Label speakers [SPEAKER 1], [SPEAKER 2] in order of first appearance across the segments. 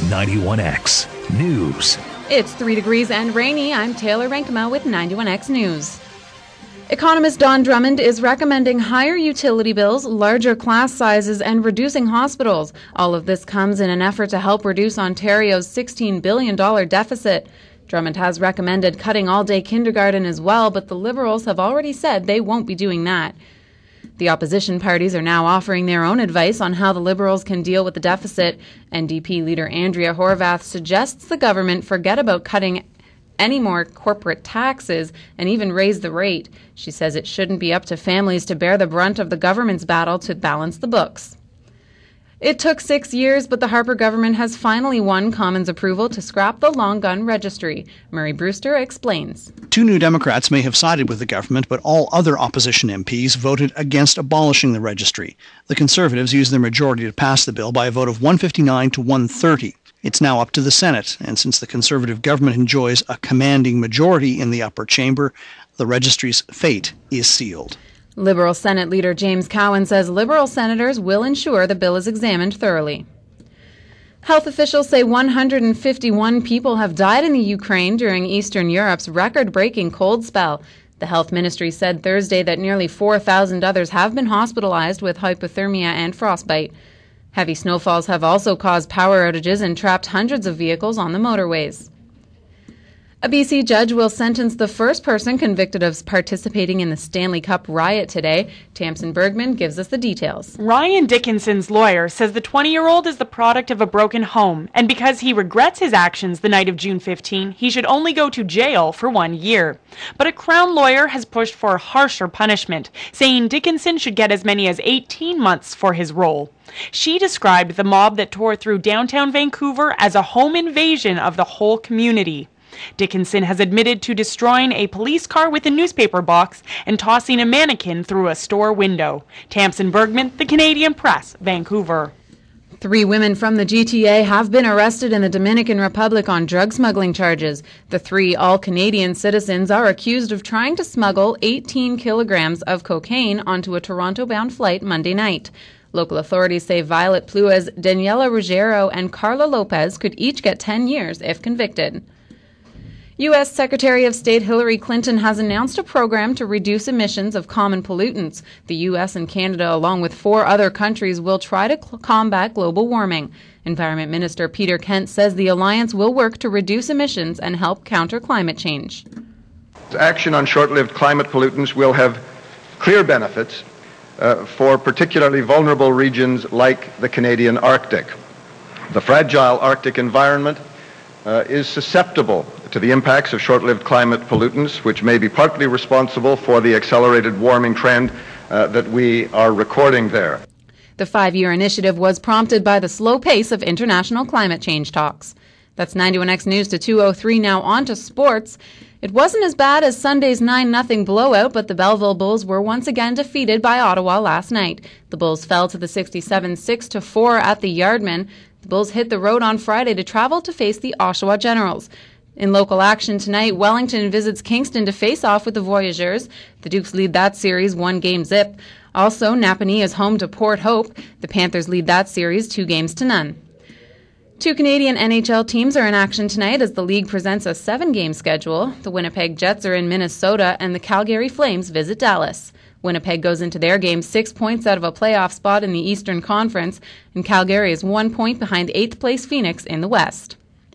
[SPEAKER 1] 91X News.
[SPEAKER 2] It's 3 degrees and rainy. I'm Taylor Renkema with 91X News. Economist Don Drummond is recommending higher utility bills, larger class sizes, and reducing hospitals. All of this comes in an effort to help reduce Ontario's $16 billion deficit. Drummond has recommended cutting all-day kindergarten as well, but the Liberals have already said they won't be doing that. The opposition parties are now offering their own advice on how the Liberals can deal with the deficit. NDP leader Andrea Horwath suggests the government forget about cutting any more corporate taxes and even raise the rate. She says it shouldn't be up to families to bear the brunt of the government's battle to balance the books. It took 6 years, but the Harper government has finally won Commons approval to scrap the long gun registry. Murray Brewster explains.
[SPEAKER 3] 2 New Democrats may have sided with the government, but all other opposition MPs voted against abolishing the registry. The Conservatives used their majority to pass the bill by a vote of 159 to 130. It's now up to the Senate, and since the Conservative government enjoys a commanding majority in the upper chamber, the registry's fate is sealed.
[SPEAKER 2] Liberal Senate Leader James Cowan says Liberal senators will ensure the bill is examined thoroughly. Health officials say 151 people have died in the Ukraine during Eastern Europe's record-breaking cold spell. The health ministry said Thursday that nearly 4,000 others have been hospitalized with hypothermia and frostbite. Heavy snowfalls have also caused power outages and trapped hundreds of vehicles on the motorways. A BC judge will sentence the first person convicted of participating in the Stanley Cup riot today. Tamsin Bergman gives us the details.
[SPEAKER 4] Ryan Dickinson's lawyer says the 20-year-old is the product of a broken home, and because he regrets his actions the night of June 15, he should only go to jail for 1 year. But a Crown lawyer has pushed for a harsher punishment, saying Dickinson should get as many as 18 months for his role. She described the mob that tore through downtown Vancouver as a home invasion of the whole community. Dickinson has admitted to destroying a police car with a newspaper box and tossing a mannequin through a store window. Tamsin Bergman, The Canadian Press, Vancouver.
[SPEAKER 2] 3 women from the GTA have been arrested in the Dominican Republic on drug smuggling charges. The 3 all-Canadian citizens are accused of trying to smuggle 18 kilograms of cocaine onto a Toronto-bound flight Monday night. Local authorities say Violet Pluez, Daniela Ruggiero, and Carla Lopez could each get 10 years if convicted. U.S. Secretary of State Hillary Clinton has announced a program to reduce emissions of common pollutants. The U.S. and Canada, along with 4 other countries, will try to combat global warming. Environment Minister Peter Kent says the alliance will work to reduce emissions and help counter climate change.
[SPEAKER 5] Action on short-lived climate pollutants will have clear benefits for particularly vulnerable regions like the Canadian Arctic. The fragile Arctic environment is susceptible to the impacts of short-lived climate pollutants, which may be partly responsible for the accelerated warming trend that we are recording there.
[SPEAKER 2] The 5-year initiative was prompted by the slow pace of international climate change talks. That's 91X News to 2:03. Now on to sports. It wasn't as bad as Sunday's 9-0 blowout, but the Belleville Bulls were once again defeated by Ottawa last night. The Bulls fell to the 67-6-4 at the Yardman. The Bulls hit the road on Friday to travel to face the Oshawa Generals. In local action tonight, Wellington visits Kingston to face off with the Voyageurs. The Dukes lead that series 1-0. Also, Napanee is home to Port Hope. The Panthers lead that series 2-0. 2 Canadian NHL teams are in action tonight as the league presents a 7-game schedule. The Winnipeg Jets are in Minnesota and the Calgary Flames visit Dallas. Winnipeg goes into their game 6 points out of a playoff spot in the Eastern Conference, and Calgary is 1 point behind 8th place Phoenix in the West.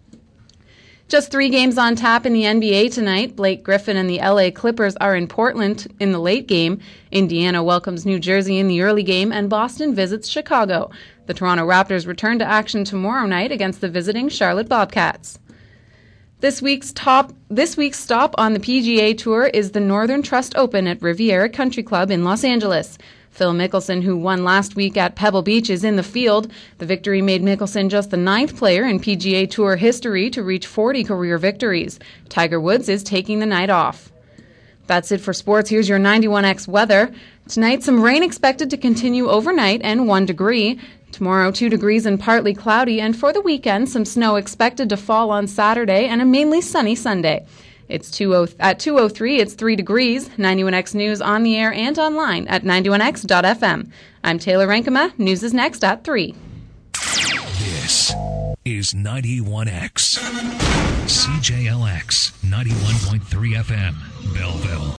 [SPEAKER 2] Just 3 games on tap in the NBA tonight. Blake Griffin and the LA Clippers are in Portland in the late game. Indiana welcomes New Jersey in the early game, and Boston visits Chicago. The Toronto Raptors return to action tomorrow night against the visiting Charlotte Bobcats. This week's stop on the PGA Tour is the Northern Trust Open at Riviera Country Club in Los Angeles. Phil Mickelson, who won last week at Pebble Beach, is in the field. The victory made Mickelson just the 9th player in PGA Tour history to reach 40 career victories. Tiger Woods is taking the night off. That's it for sports. Here's your 91X weather. Tonight, some rain expected to continue overnight and 1 degree. Tomorrow, 2 degrees and partly cloudy. And for the weekend, some snow expected to fall on Saturday and a mainly sunny Sunday. At 2:03, it's 3 degrees. 91X News on the air and online at 91x.fm. I'm Taylor Renkema. News is next at 3.
[SPEAKER 1] This is 91X. CJLX 91.3 FM, Belleville.